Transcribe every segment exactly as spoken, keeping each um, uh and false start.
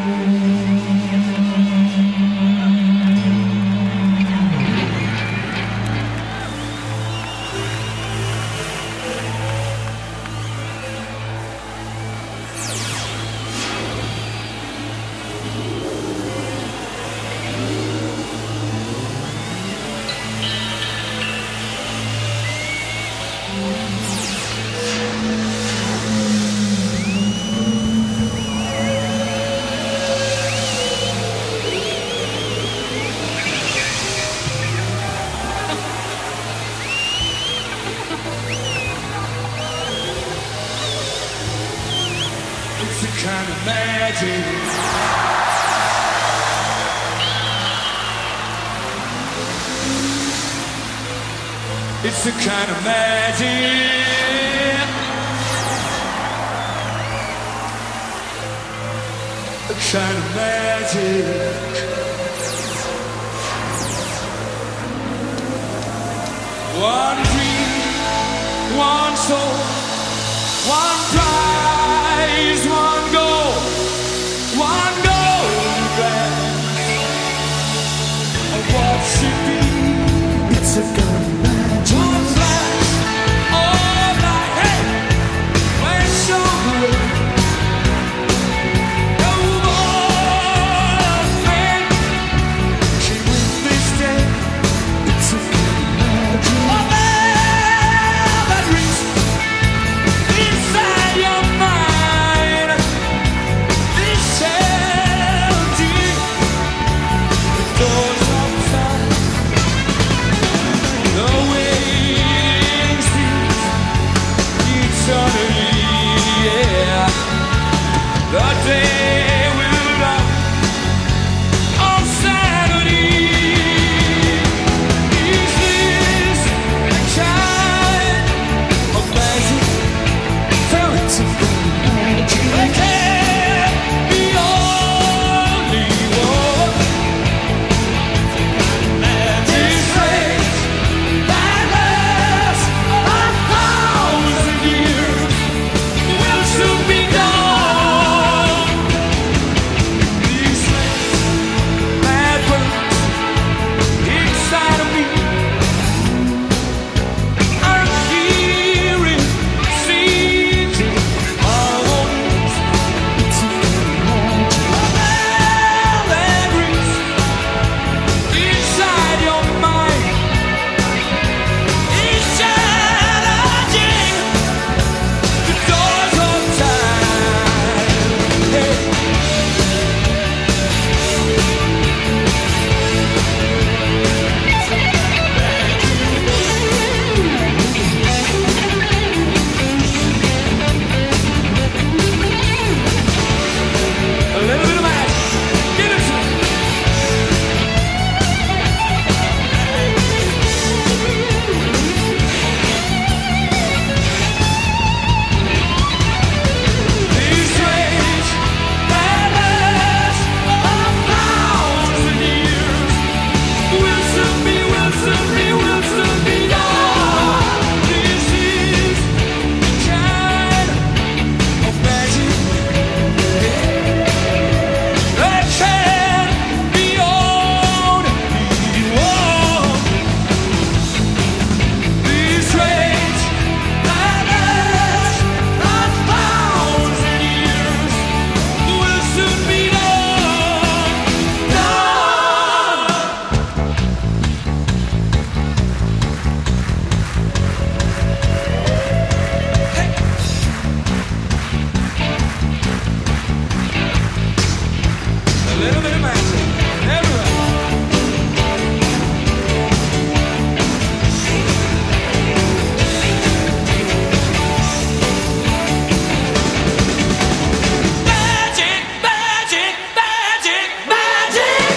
kind of magic. It's a kind of magic. A kind of magic. One dream, one soul, one prize, one goal, one golden glance. What should be? It's a kind of magic. One flash, all night, hey, we're so good. No more pain. She wins this day. It's a kind of magic. Oh, man, that reach inside your mind. This empty, the doors outside. The waiting seems eternity, yeah. The day will love on sanity. Is this the kind of magic? So it's a magic. There can't be only one. This race that lasts a thousand years will soon be gone. These flames that burn inside of me, I'm hearing, seeing harmonies. It's a melodies inside your mind. It's challenging the doors of time. Hey. A little bit of magic. Give it to me. These rays that last a thousand years will soon be, will soon be, will soon be gone. This is the kind of magic that can be only one. These rays that last a thousand years will soon be a little bit of magic everywhere. Magic, magic, magic, magic.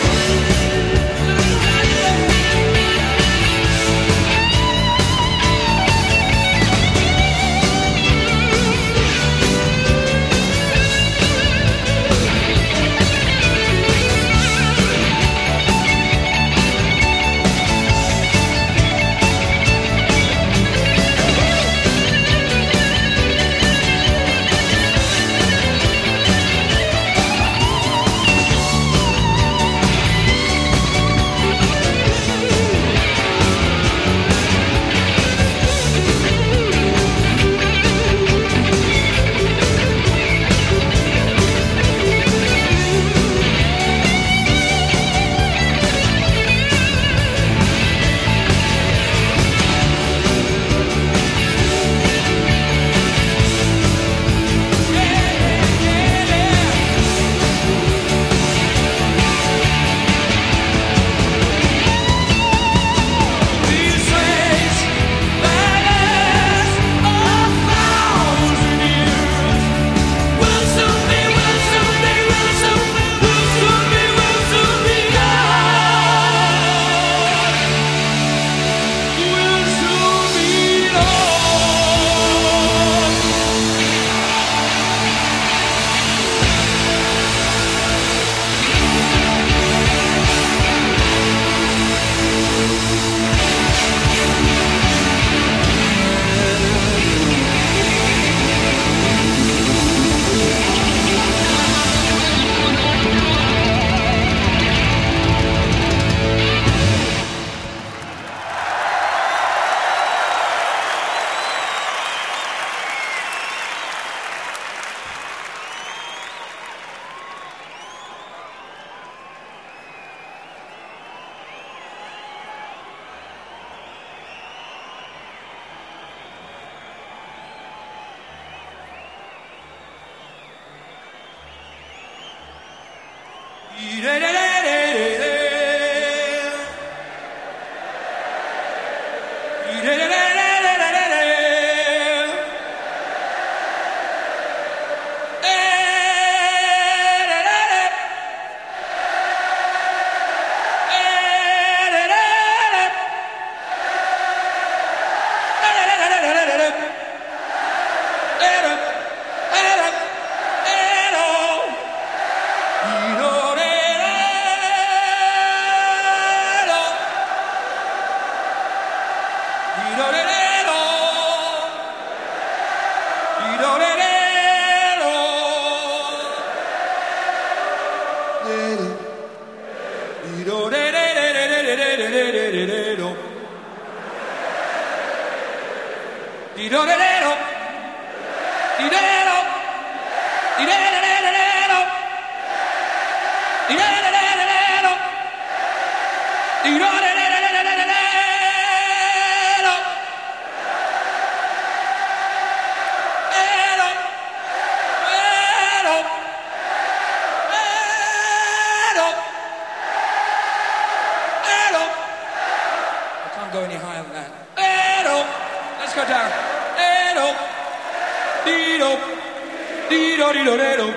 Go any higher than that. Edo. Let's go down. Edo. Dido. Dido, dido, dido.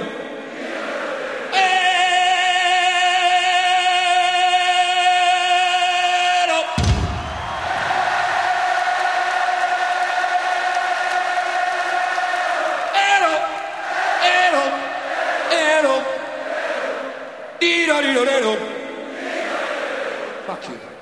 Edo. Edo. Edo. Edo. Dido, dido, dido. Fuck you.